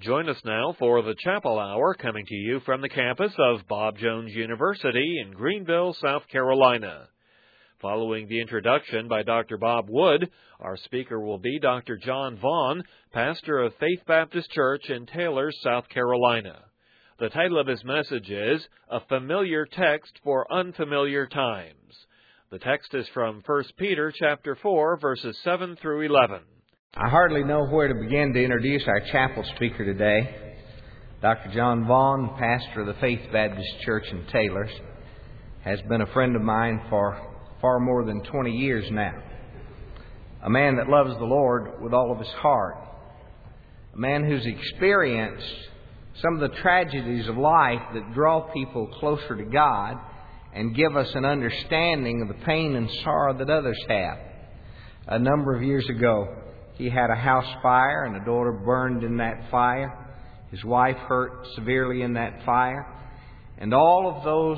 Join us now for the Chapel Hour, coming to you from the campus of Bob Jones University in Greenville, South Carolina. Following the introduction by Dr. Bob Wood, our speaker will be Dr. John Vaughn, pastor of Faith Baptist Church in Taylor, South Carolina. The title of his message is A Familiar Text for Unfamiliar Times. The text is from 1 Peter chapter 4, verses 7 through 11. I hardly know where to begin to introduce our chapel speaker today. Dr. John Vaughn, pastor of the Faith Baptist Church in Taylor, has been a friend of mine for far more than 20 years now. A man that loves the Lord with all of his heart. A man who's experienced some of the tragedies of life that draw people closer to God and give us an understanding of the pain and sorrow that others have. A number of years ago, he had a house fire and a daughter burned in that fire. His wife hurt severely in that fire. And all of those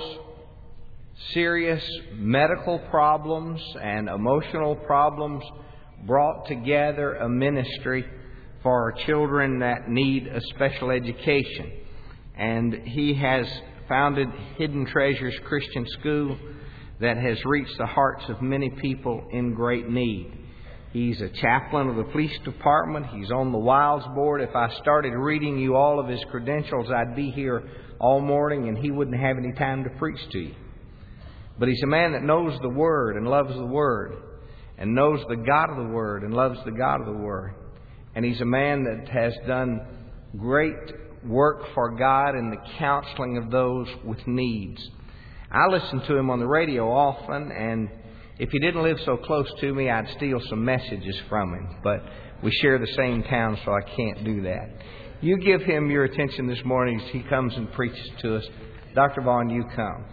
serious medical problems and emotional problems brought together a ministry for children that need a special education. And he has founded Hidden Treasures Christian School that has reached the hearts of many people in great need. He's a chaplain of the police department. He's on the Wilds board. If I started reading you all of his credentials, I'd be here all morning and he wouldn't have any time to preach to you. But he's a man that knows the Word and loves the Word, and knows the God of the Word and loves the God of the Word. And he's a man that has done great work for God in the counseling of those with needs. I listen to him on the radio often, and if he didn't live so close to me, I'd steal some messages from him. But we share the same town, so I can't do that. You give him your attention this morning as he comes and preaches to us. Dr. Vaughn, you come.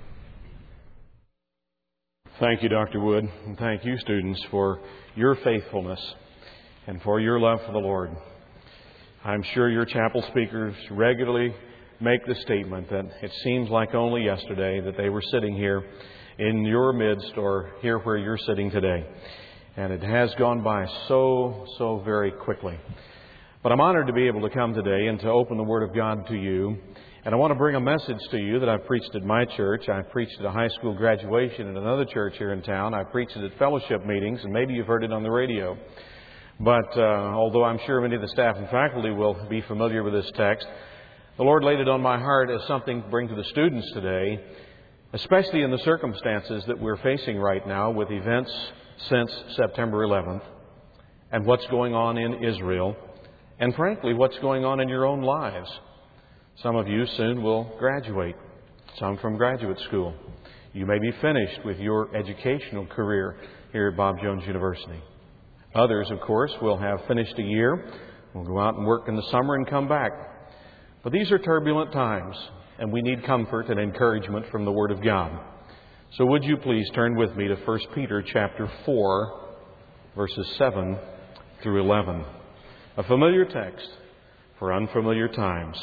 Thank you, Dr. Wood, and thank you, students, for your faithfulness and for your love for the Lord. I'm sure your chapel speakers regularly make the statement that it seems like only yesterday that they were sitting here in your midst or here where you're sitting today. And it has gone by so very quickly. But I'm honored to be able to come today and to open the Word of God to you. And I want to bring a message to you that I've preached at my church. I preached at a high school graduation at another church here in town. I preached it at fellowship meetings, and maybe you've heard it on the radio. But although I'm sure many of the staff and faculty will be familiar with this text, the Lord laid it on my heart as something to bring to the students today, especially in the circumstances that we're facing right now with events since September 11th and what's going on in Israel, and frankly, what's going on in your own lives. Some of you soon will graduate, some from graduate school. You may be finished with your educational career here at Bob Jones University. Others, of course, will have finished a year, will go out and work in the summer and come back. But these are turbulent times, and we need comfort and encouragement from the Word of God. So would you please turn with me to 1 Peter chapter 4, verses 7 through 11. A familiar text for unfamiliar times.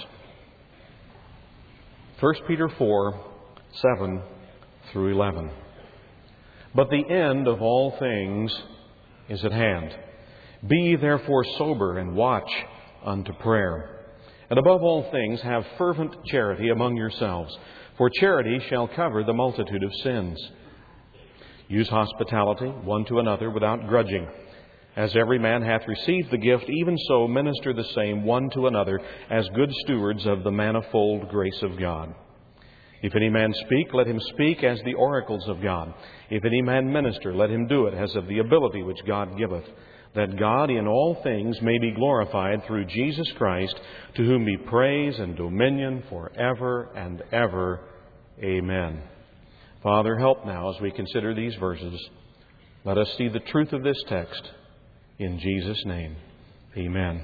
1 Peter 4, 7 through 11. But the end of all things is at hand. Be ye therefore sober and watch unto prayer. And above all things have fervent charity among yourselves, for charity shall cover the multitude of sins. Use hospitality one to another without grudging. As every man hath received the gift, even so minister the same one to another as good stewards of the manifold grace of God. If any man speak, let him speak as the oracles of God. If any man minister, let him do it as of the ability which God giveth, that God in all things may be glorified through Jesus Christ, to whom be praise and dominion forever and ever. Amen. Father, help now as we consider these verses. Let us see the truth of this text. In Jesus' name, amen.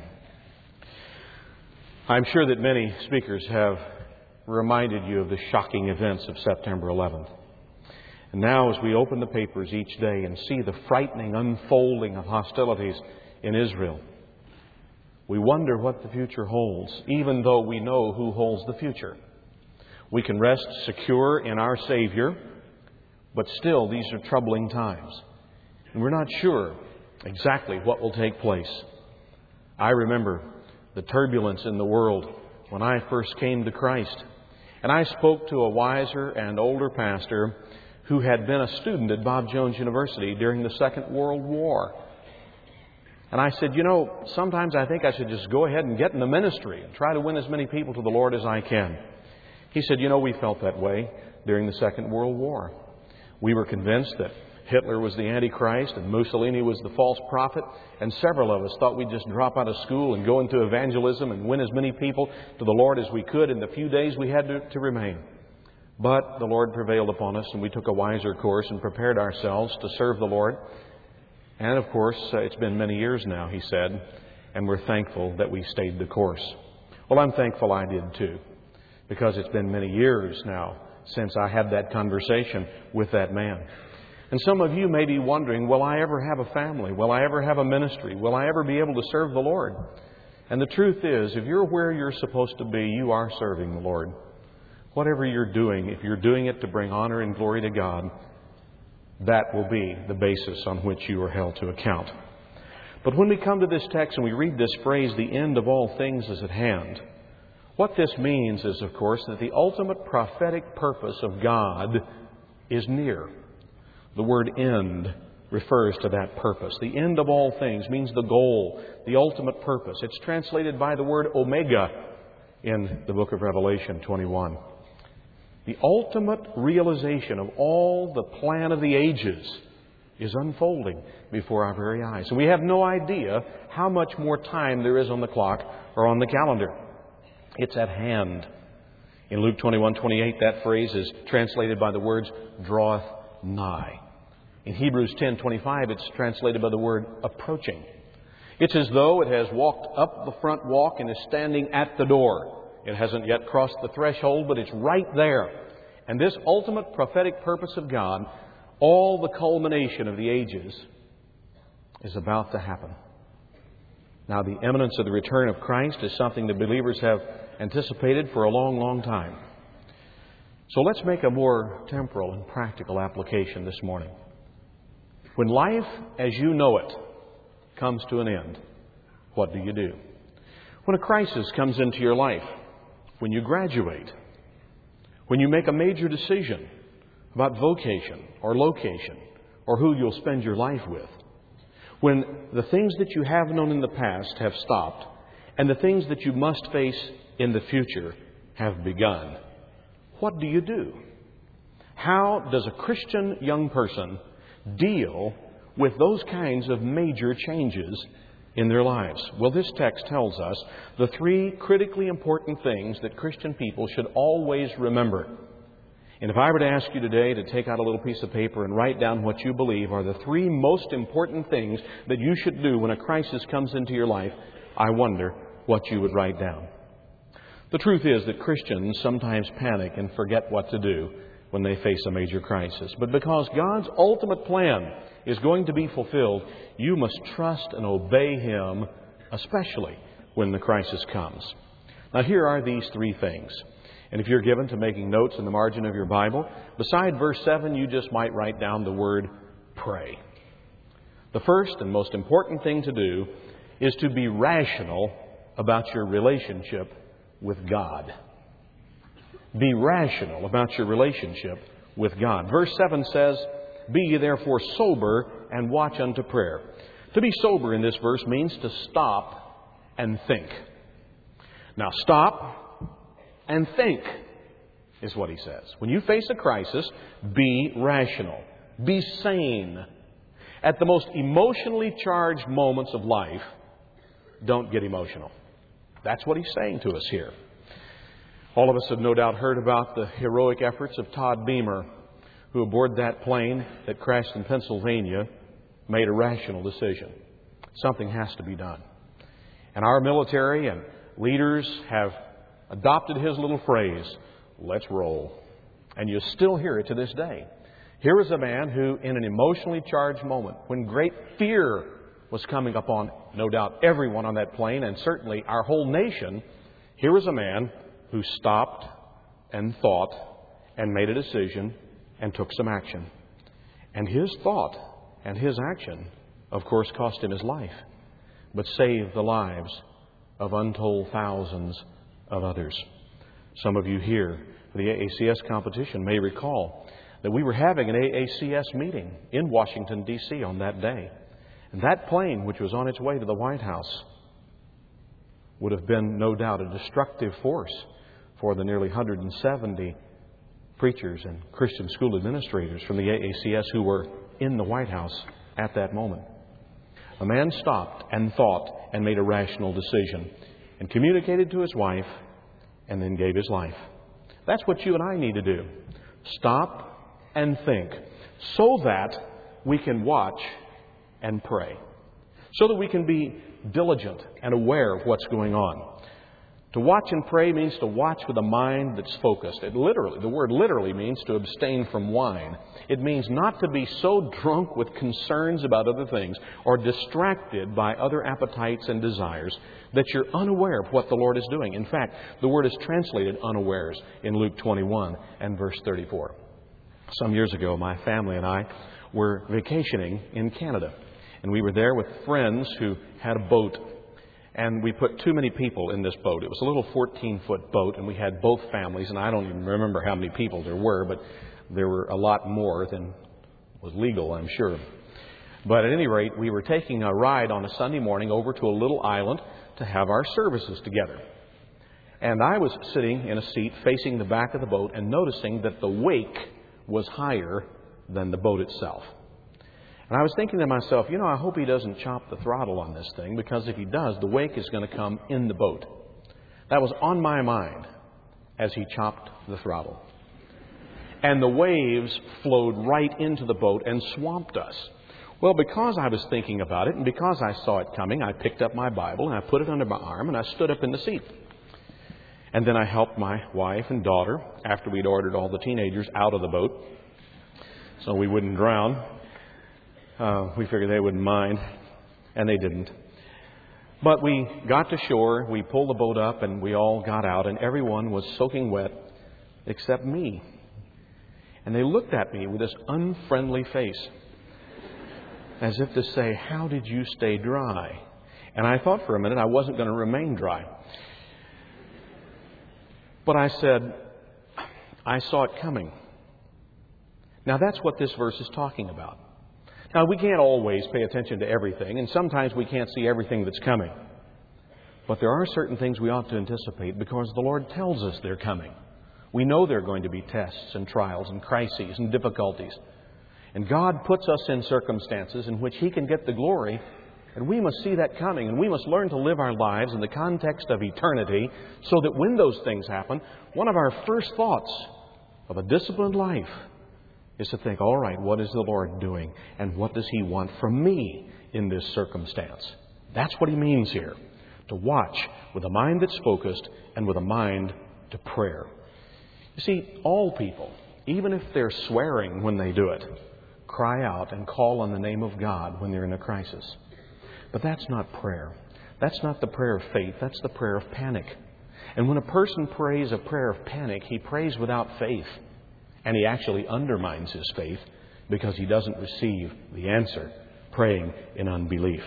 I'm sure that many speakers have reminded you of the shocking events of September 11th. And now as we open the papers each day and see the frightening unfolding of hostilities in Israel, we wonder what the future holds, even though we know who holds the future. We can rest secure in our Savior, but still these are troubling times. And we're not sure exactly what will take place. I remember the turbulence in the world when I first came to Christ. And I spoke to a wiser and older pastor who had been a student at Bob Jones University during the Second World War. And I said, sometimes I think I should just go ahead and get in the ministry and try to win as many people to the Lord as I can. He said, we felt that way during the Second World War. We were convinced that Hitler was the Antichrist and Mussolini was the false prophet, and several of us thought we'd just drop out of school and go into evangelism and win as many people to the Lord as we could in the few days we had to remain. But the Lord prevailed upon us, and we took a wiser course and prepared ourselves to serve the Lord. And of course, it's been many years now, he said, and we're thankful that we stayed the course. Well, I'm thankful I did too, because it's been many years now since I had that conversation with that man. And some of you may be wondering, will I ever have a family? Will I ever have a ministry? Will I ever be able to serve the Lord? And the truth is, if you're where you're supposed to be, you are serving the Lord. Whatever you're doing, if you're doing it to bring honor and glory to God, that will be the basis on which you are held to account. But when we come to this text and we read this phrase, the end of all things is at hand, what this means is, of course, that the ultimate prophetic purpose of God is near. The word end refers to that purpose. The end of all things means the goal, the ultimate purpose. It's translated by the word omega in the book of Revelation 21. The ultimate realization of all the plan of the ages is unfolding before our very eyes. And we have no idea how much more time there is on the clock or on the calendar. It's at hand. In Luke 21:28, that phrase is translated by the words, draweth nigh. In Hebrews 10:25, it's translated by the word approaching. It's as though it has walked up the front walk and is standing at the door. It hasn't yet crossed the threshold, but it's right there. And this ultimate prophetic purpose of God, all the culmination of the ages, is about to happen. Now, the imminence of the return of Christ is something that believers have anticipated for a long, long time. So let's make a more temporal and practical application this morning. When life as you know it comes to an end, what do you do? When a crisis comes into your life, when you graduate, when you make a major decision about vocation or location or who you'll spend your life with, when the things that you have known in the past have stopped and the things that you must face in the future have begun, what do you do? How does a Christian young person deal with those kinds of major changes in their lives? Well, this text tells us the three critically important things that Christian people should always remember. And if I were to ask you today to take out a little piece of paper and write down what you believe are the three most important things that you should do when a crisis comes into your life, I wonder what you would write down. The truth is that Christians sometimes panic and forget what to do when they face a major crisis. But because God's ultimate plan is going to be fulfilled, you must trust and obey Him, especially when the crisis comes. Now, here are these three things. And if you're given to making notes in the margin of your Bible, beside verse 7, you just might write down the word pray. The first and most important thing to do is to be rational about your relationship with God. Be rational about your relationship with God. Verse 7 says, be ye therefore sober and watch unto prayer. To be sober in this verse means to stop and think. Now, stop and think is what he says. When you face a crisis, be rational. Be sane. At the most emotionally charged moments of life, don't get emotional. That's what he's saying to us here. All of us have no doubt heard about the heroic efforts of Todd Beamer, who aboard that plane that crashed in Pennsylvania made a rational decision. Something has to be done. And our military and leaders have adopted his little phrase, let's roll. And you still hear it to this day. Here is a man who, in an emotionally charged moment, when great fear was coming upon, no doubt, everyone on that plane, and certainly our whole nation, here was a man who stopped and thought and made a decision and took some action. And his thought and his action, of course, cost him his life, but saved the lives of untold thousands of others. Some of you here for the AACS competition may recall that we were having an AACS meeting in Washington, D.C. on that day. And that plane, which was on its way to the White House, would have been, no doubt, a destructive force for the nearly 170 preachers and Christian school administrators from the AACS who were in the White House at that moment. A man stopped and thought and made a rational decision and communicated to his wife and then gave his life. That's what you and I need to do. Stop and think so that we can watch and pray. So that we can be diligent and aware of what's going on. To watch and pray means to watch with a mind that's focused. The word literally means to abstain from wine. It means not to be so drunk with concerns about other things or distracted by other appetites and desires that you're unaware of what the Lord is doing. In fact, the word is translated unawares in Luke 21 and verse 34. Some years ago, my family and I were vacationing in Canada. And we were there with friends who had a boat. And we put too many people in this boat. It was a little 14-foot boat, and we had both families. And I don't even remember how many people there were, but there were a lot more than was legal, I'm sure. But at any rate, we were taking a ride on a Sunday morning over to a little island to have our services together. And I was sitting in a seat facing the back of the boat and noticing that the wake was higher than the boat itself. And I was thinking to myself, I hope he doesn't chop the throttle on this thing, because if he does, the wake is going to come in the boat. That was on my mind as he chopped the throttle. And the waves flowed right into the boat and swamped us. Well, because I was thinking about it and because I saw it coming, I picked up my Bible and I put it under my arm and I stood up in the seat. And then I helped my wife and daughter, after we'd ordered all the teenagers out of the boat so we wouldn't drown. We figured they wouldn't mind, and they didn't. But we got to shore, we pulled the boat up, and we all got out, and everyone was soaking wet except me. And they looked at me with this unfriendly face, as if to say, "How did you stay dry?" And I thought for a minute I wasn't going to remain dry. But I said, "I saw it coming." Now that's what this verse is talking about. Now, we can't always pay attention to everything, and sometimes we can't see everything that's coming. But there are certain things we ought to anticipate because the Lord tells us they're coming. We know there are going to be tests and trials and crises and difficulties. And God puts us in circumstances in which He can get the glory, and we must see that coming, and we must learn to live our lives in the context of eternity so that when those things happen, one of our first thoughts of a disciplined life is to think, all right, what is the Lord doing? And what does He want from me in this circumstance? That's what He means here. To watch with a mind that's focused and with a mind to prayer. You see, all people, even if they're swearing when they do it, cry out and call on the name of God when they're in a crisis. But that's not prayer. That's not the prayer of faith. That's the prayer of panic. And when a person prays a prayer of panic, he prays without faith. And he actually undermines his faith because he doesn't receive the answer, praying in unbelief.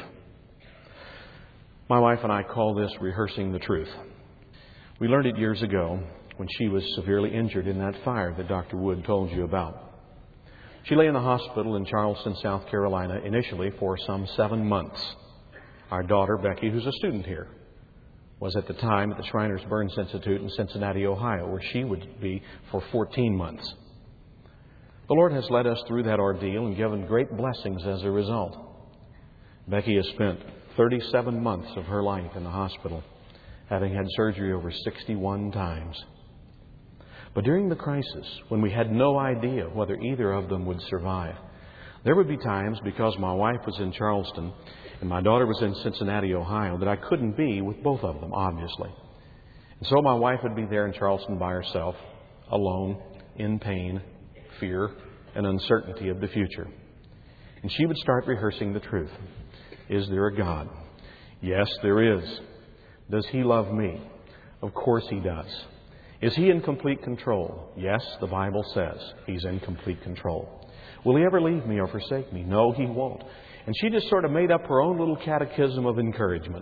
My wife and I call this rehearsing the truth. We learned it years ago when she was severely injured in that fire that Dr. Wood told you about. She lay in the hospital in Charleston, South Carolina, initially for some 7 months. Our daughter, Becky, who's a student here, was at the time at the Shriners Burns Institute in Cincinnati, Ohio, where she would be for 14 months. The Lord has led us through that ordeal and given great blessings as a result. Becky has spent 37 months of her life in the hospital, having had surgery over 61 times. But during the crisis, when we had no idea whether either of them would survive, there would be times, because my wife was in Charleston and my daughter was in Cincinnati, Ohio, that I couldn't be with both of them, obviously. And so my wife would be there in Charleston by herself, alone, in pain, fear, and uncertainty of the future. And she would start rehearsing the truth. Is there a God? Yes, there is. Does He love me? Of course He does. Is He in complete control? Yes, the Bible says He's in complete control. Will He ever leave me or forsake me? No, He won't. And she just sort of made up her own little catechism of encouragement.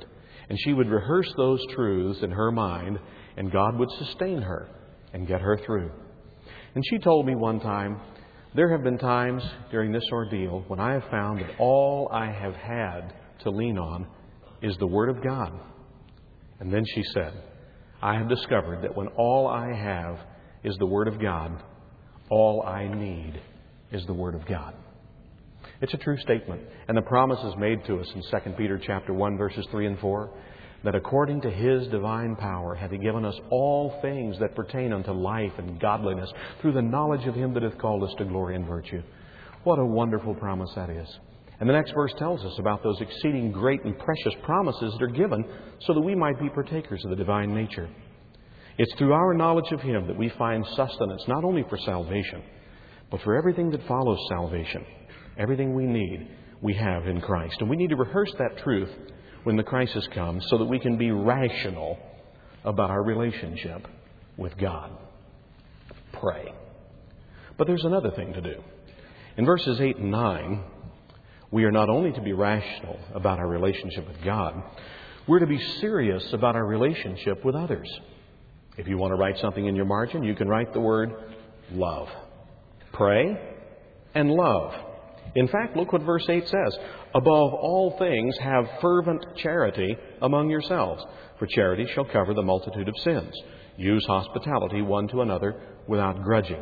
And she would rehearse those truths in her mind, and God would sustain her and get her through. And she told me one time, there have been times during this ordeal when I have found that all I have had to lean on is the Word of God. And then she said, I have discovered that when all I have is the Word of God, all I need is the Word of God. It's a true statement. And the promise is made to us in 2 Peter chapter 1, verses 3 and 4, that according to His divine power hath He given us all things that pertain unto life and godliness through the knowledge of Him that hath called us to glory and virtue. What a wonderful promise that is. And the next verse tells us about those exceeding great and precious promises that are given so that we might be partakers of the divine nature. It's through our knowledge of Him that we find sustenance not only for salvation, but for everything that follows salvation. Everything we need, we have in Christ. And we need to rehearse that truth when the crisis comes so that we can be rational about our relationship with God. Pray. But there's another thing to do. In verses 8 and 9, we are not only to be rational about our relationship with God, we're to be serious about our relationship with others. If you want to write something in your margin, you can write the word love. Pray and love. In fact, look what verse 8 says. Above all things, have fervent charity among yourselves, for charity shall cover the multitude of sins. Use hospitality one to another without grudging.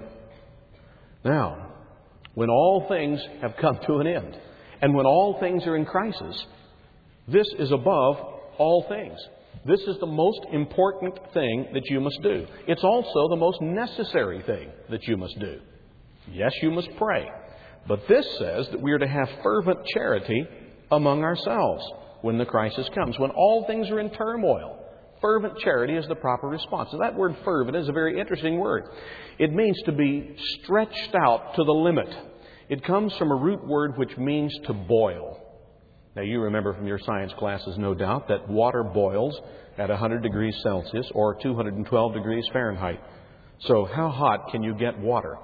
Now, when all things have come to an end, and when all things are in crisis, this is above all things. This is the most important thing that you must do. It's also the most necessary thing that you must do. Yes, you must pray. But this says that we are to have fervent charity among ourselves when the crisis comes. When all things are in turmoil, fervent charity is the proper response. And that word fervent is a very interesting word. It means to be stretched out to the limit. It comes from a root word which means to boil. Now, you remember from your science classes, no doubt, that water boils at 100 degrees Celsius or 212 degrees Fahrenheit. So how hot can you get water?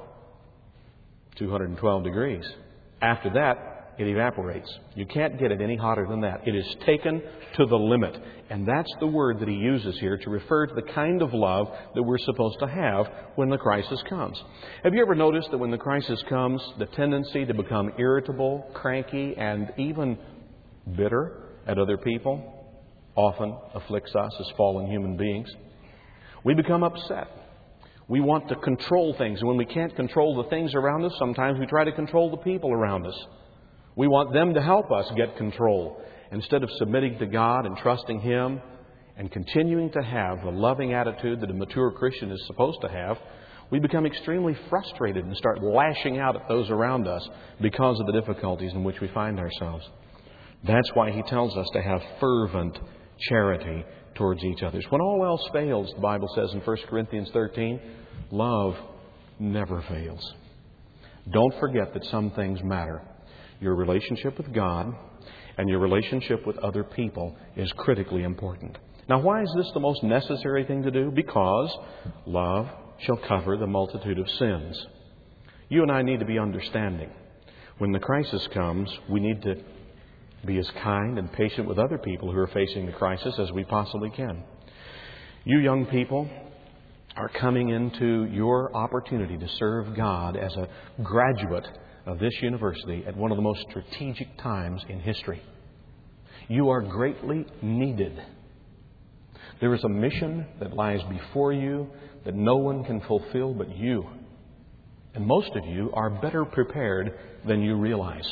212 degrees. After that, it evaporates. You can't get it any hotter than that. It is taken to the limit. And that's the word that he uses here to refer to the kind of love that we're supposed to have when the crisis comes. Have you ever noticed that when the crisis comes, the tendency to become irritable, cranky, and even bitter at other people often afflicts us as fallen human beings? We become upset. We want to control things. And when we can't control the things around us, sometimes we try to control the people around us. We want them to help us get control. Instead of submitting to God and trusting Him and continuing to have the loving attitude that a mature Christian is supposed to have, we become extremely frustrated and start lashing out at those around us because of the difficulties in which we find ourselves. That's why he tells us to have fervent charity towards each other. When all else fails, the Bible says in 1 Corinthians 13, love never fails. Don't forget that some things matter. Your relationship with God and your relationship with other people is critically important. Now, why is this the most necessary thing to do? Because love shall cover the multitude of sins. You and I need to be understanding. When the crisis comes, we need to be as kind and patient with other people who are facing the crisis as we possibly can. You young people are coming into your opportunity to serve God as a graduate of this university at one of the most strategic times in history. You are greatly needed. There is a mission that lies before you that no one can fulfill but you. And most of you are better prepared than you realize.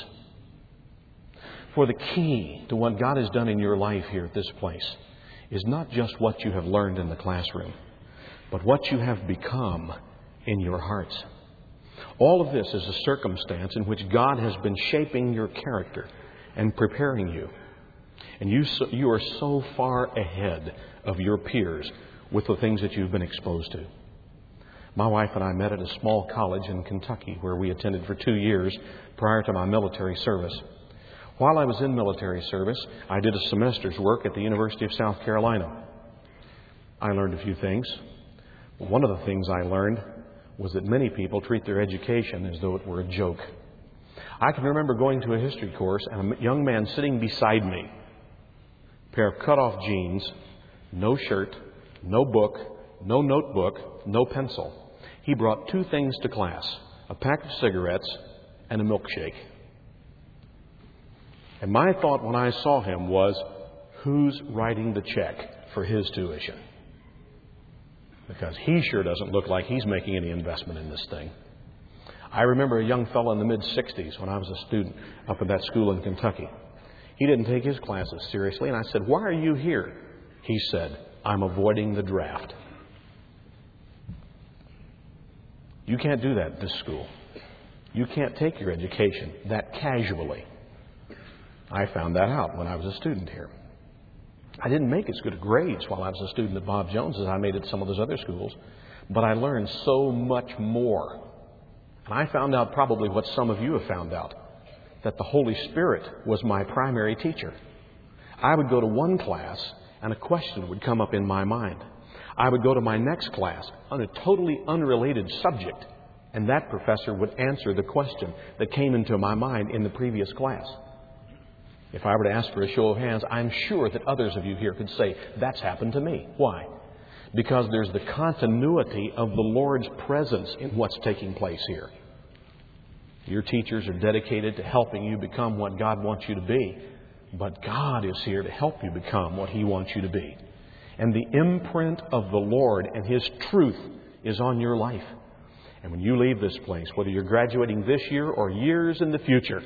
For the key to what God has done in your life here at this place is not just what you have learned in the classroom, but what you have become in your hearts. All of this is a circumstance in which God has been shaping your character and preparing you. And you are so far ahead of your peers with the things that you've been exposed to. My wife and I met at a small college in Kentucky where we attended for 2 years prior to my military service. While I was in military service, I did a semester's work at the University of South Carolina. I learned a few things. One of the things I learned was that many people treat their education as though it were a joke. I can remember going to a history course and a young man sitting beside me pair of cut-off jeans, no shirt, no book, no notebook, no pencil. He brought two things to class, a pack of cigarettes and a milkshake. And my thought when I saw him was, who's writing the check for his tuition? Because he sure doesn't look like he's making any investment in this thing. I remember a young fellow in the mid-60s when I was a student up at that school in Kentucky. He didn't take his classes seriously, and I said, "Why are you here?" He said, "I'm avoiding the draft." You can't do that at this school. You can't take your education that casually. I found that out when I was a student here. I didn't make as good grades while I was a student at Bob Jones as I made at some of those other schools, but I learned so much more. And I found out probably what some of you have found out, that the Holy Spirit was my primary teacher. I would go to one class and a question would come up in my mind. I would go to my next class on a totally unrelated subject, and that professor would answer the question that came into my mind in the previous class. If I were to ask for a show of hands, I'm sure that others of you here could say, that's happened to me. Why? Because there's the continuity of the Lord's presence in what's taking place here. Your teachers are dedicated to helping you become what God wants you to be. But God is here to help you become what He wants you to be. And the imprint of the Lord and His truth is on your life. And when you leave this place, whether you're graduating this year or years in the future,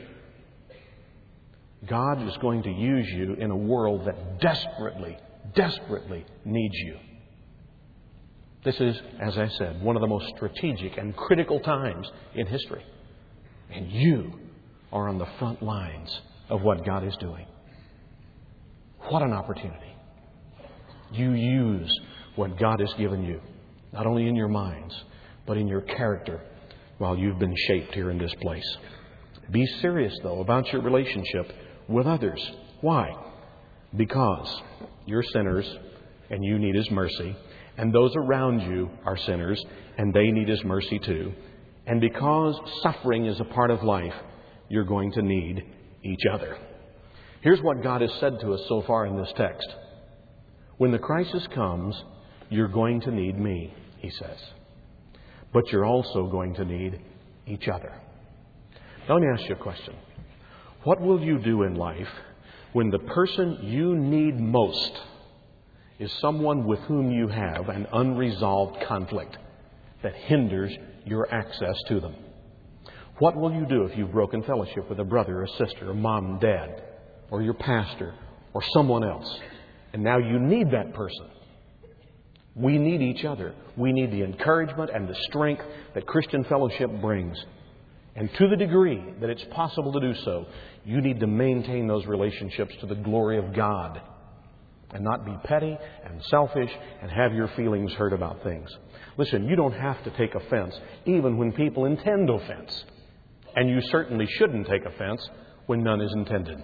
God is going to use you in a world that desperately, desperately needs you. This is, as I said, one of the most strategic and critical times in history. And you are on the front lines of what God is doing. What an opportunity. You use what God has given you, not only in your minds, but in your character while you've been shaped here in this place. Be serious, though, about your relationship with others. Why? Because you're sinners and you need His mercy, and those around you are sinners and they need His mercy too. And because suffering is a part of life, you're going to need each other. Here's what God has said to us so far in this text. When the crisis comes, you're going to need me, He says. But you're also going to need each other. Now, let me ask you a question. What will you do in life when the person you need most is someone with whom you have an unresolved conflict that hinders your access to them? What will you do if you've broken fellowship with a brother or sister or mom and dad or your pastor or someone else, and now you need that person? We need each other. We need the encouragement and the strength that Christian fellowship brings. And to the degree that it's possible to do so, you need to maintain those relationships to the glory of God and not be petty and selfish and have your feelings hurt about things. Listen, you don't have to take offense even when people intend offense. And you certainly shouldn't take offense when none is intended.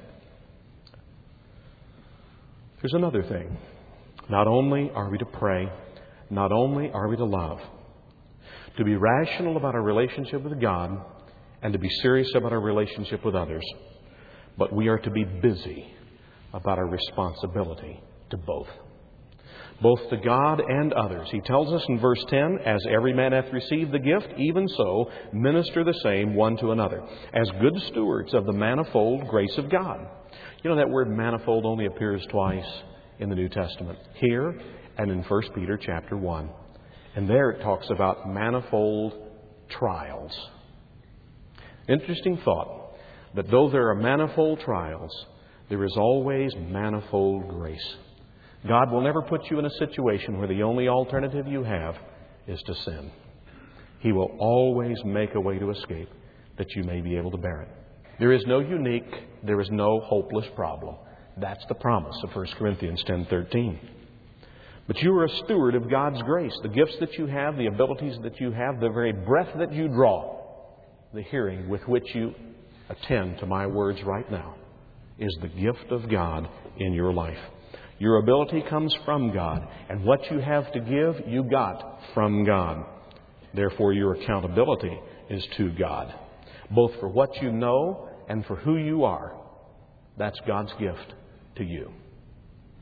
There's another thing. Not only are we to pray, not only are we to love, to be rational about our relationship with God and to be serious about our relationship with others, but we are to be busy about our responsibility to both. Both to God and others. He tells us in verse 10, as every man hath received the gift, even so minister the same one to another, as good stewards of the manifold grace of God. You know, that word manifold only appears twice in the New Testament, here and in 1 Peter chapter 1. And there it talks about manifold trials. Interesting thought, that though there are manifold trials, there is always manifold grace. God will never put you in a situation where the only alternative you have is to sin. He will always make a way to escape that you may be able to bear it. There is no unique, there is no hopeless problem. That's the promise of 1 Corinthians 10:13. But you are a steward of God's grace. The gifts that you have, the abilities that you have, the very breath that you draw, the hearing with which you attend to my words right now, is the gift of God in your life. Your ability comes from God, and what you have to give, you got from God. Therefore, your accountability is to God, both for what you know and for who you are. That's God's gift to you.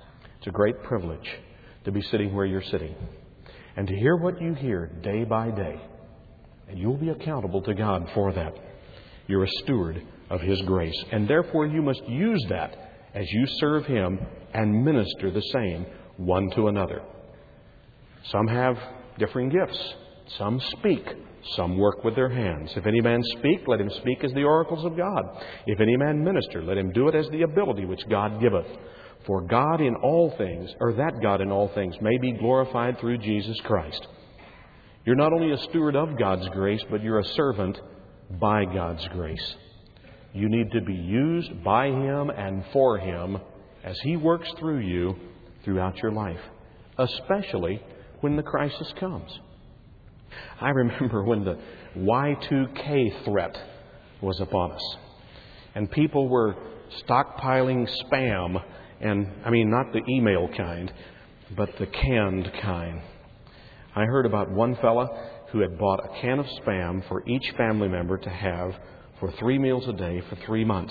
It's a great privilege to be sitting where you're sitting and to hear what you hear day by day. And you'll be accountable to God for that. You're a steward of His grace. And therefore you must use that as you serve Him and minister the same one to another. Some have differing gifts. Some speak. Some work with their hands. If any man speak, let him speak as the oracles of God. If any man minister, let him do it as the ability which God giveth. For God in all things, or that God in all things, may be glorified through Jesus Christ. You're not only a steward of God's grace, but you're a servant by God's grace. You need to be used by Him and for Him as He works through you throughout your life, especially when the crisis comes. I remember when the Y2K threat was upon us, and people were stockpiling spam, and I mean not the email kind, but the canned kind. I heard about one fella who had bought a can of spam for each family member to have for 3 meals a day for 3 months.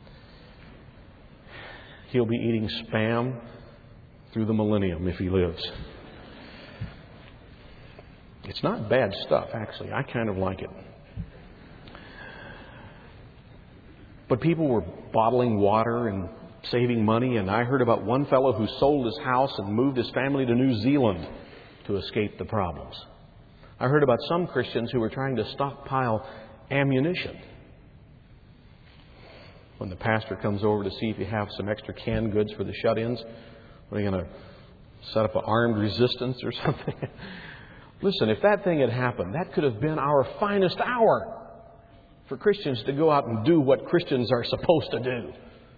He'll be eating spam through the millennium if he lives. It's not bad stuff, actually. I kind of like it. But people were bottling water and saving money, and I heard about one fellow who sold his house and moved his family to New Zealand to escape the problems. I heard about some Christians who were trying to stockpile ammunition. When the pastor comes over to see if you have some extra canned goods for the shut-ins, are you going to set up an armed resistance or something? Listen, if that thing had happened, that could have been our finest hour for Christians to go out and do what Christians are supposed to do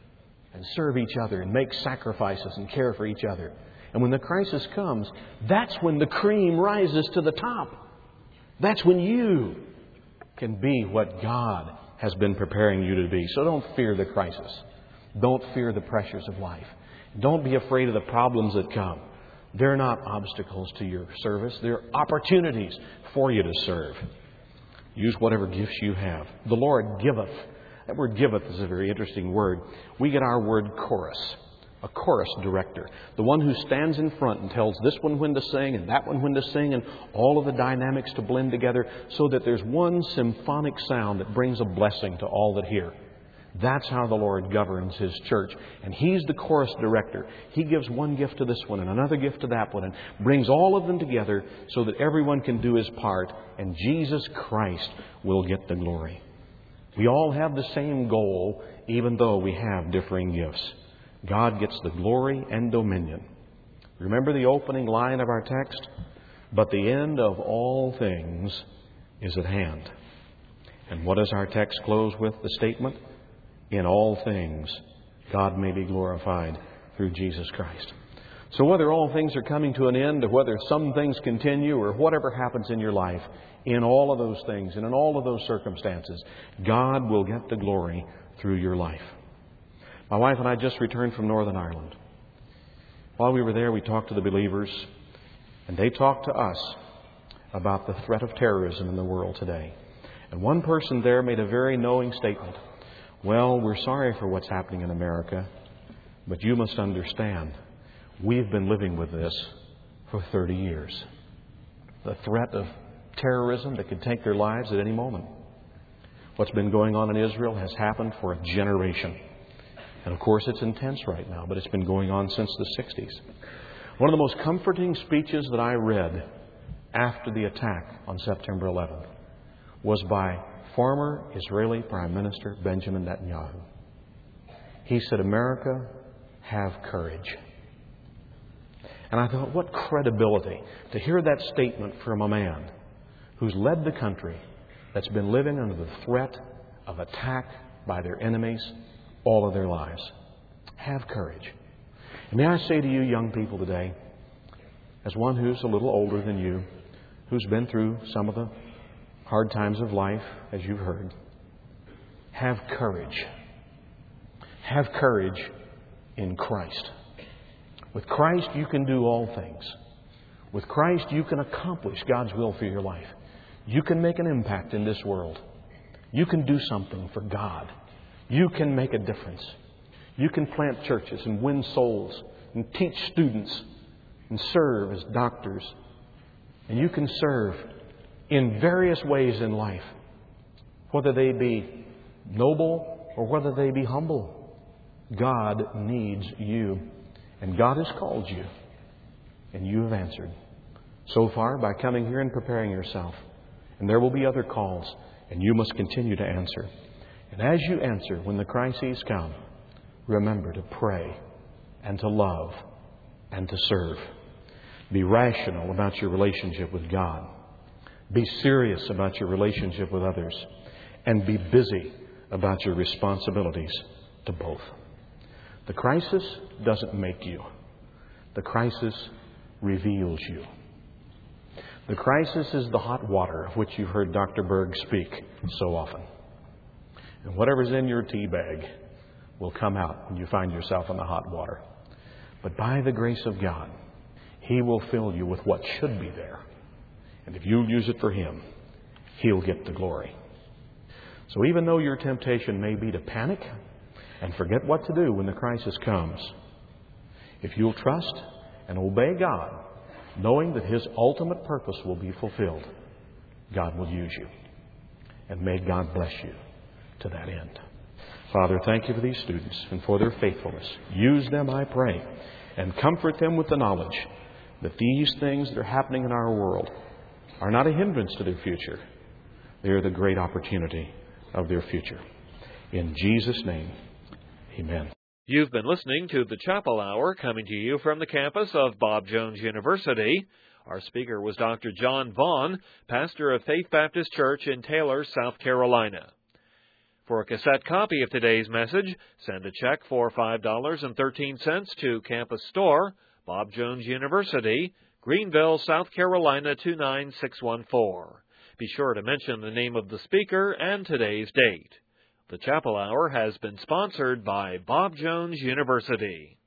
and serve each other and make sacrifices and care for each other. And when the crisis comes, that's when the cream rises to the top. That's when you can be what God has been preparing you to be. So don't fear the crisis. Don't fear the pressures of life. Don't be afraid of the problems that come. They're not obstacles to your service. They're opportunities for you to serve. Use whatever gifts you have. The Lord giveth. That word giveth is a very interesting word. We get our word chorus. A chorus director. The one who stands in front and tells this one when to sing and that one when to sing and all of the dynamics to blend together so that there's one symphonic sound that brings a blessing to all that hear. That's how the Lord governs His church. And He's the chorus director. He gives one gift to this one and another gift to that one and brings all of them together so that everyone can do his part and Jesus Christ will get the glory. We all have the same goal even though we have differing gifts. God gets the glory and dominion. Remember the opening line of our text? But the end of all things is at hand. And what does our text close with? The statement? In all things, God may be glorified through Jesus Christ. So whether all things are coming to an end, or whether some things continue, or whatever happens in your life, in all of those things and in all of those circumstances, God will get the glory through your life. My wife and I just returned from Northern Ireland. While we were there, we talked to the believers, and they talked to us about the threat of terrorism in the world today. And one person there made a very knowing statement. Well, we're sorry for what's happening in America, but you must understand, we've been living with this for 30 years. The threat of terrorism that could take their lives at any moment. What's been going on in Israel has happened for a generation. And of course, it's intense right now, but it's been going on since the 60s. One of the most comforting speeches that I read after the attack on September 11th was by former Israeli Prime Minister Benjamin Netanyahu. He said, America, have courage. And I thought, what credibility to hear that statement from a man who's led the country that's been living under the threat of attack by their enemies all of their lives. Have courage. And may I say to you young people today, as one who's a little older than you, who's been through some of the hard times of life, as you've heard, have courage. Have courage in Christ. With Christ, you can do all things. With Christ, you can accomplish God's will for your life. You can make an impact in this world. You can do something for God. You can make a difference. You can plant churches and win souls and teach students and serve as doctors. And you can serve in various ways in life, whether they be noble or whether they be humble. God needs you, and God has called you, and you have answered. So far, by coming here and preparing yourself. And there will be other calls, and you must continue to answer. And as you answer, when the crises come, remember to pray and to love and to serve. Be rational about your relationship with God. Be serious about your relationship with others. And be busy about your responsibilities to both. The crisis doesn't make you. The crisis reveals you. The crisis is the hot water of which you've heard Dr. Berg speak so often. And whatever's in your tea bag will come out when you find yourself in the hot water. But by the grace of God, He will fill you with what should be there. And if you'll use it for Him, He'll get the glory. So even though your temptation may be to panic and forget what to do when the crisis comes, if you'll trust and obey God, knowing that His ultimate purpose will be fulfilled, God will use you. And may God bless you to that end. Father, thank You for these students and for their faithfulness. Use them, I pray, and comfort them with the knowledge that these things that are happening in our world are not a hindrance to their future. They are the great opportunity of their future. In Jesus' name, amen. You've been listening to the Chapel Hour, coming to you from the campus of Bob Jones University. Our speaker was Dr. John Vaughn, pastor of Faith Baptist Church in Taylor, South Carolina. For a cassette copy of today's message, send a check for $5.13 to Campus Store, Bob Jones University, Greenville, South Carolina 29614. Be sure to mention the name of the speaker and today's date. The Chapel Hour has been sponsored by Bob Jones University.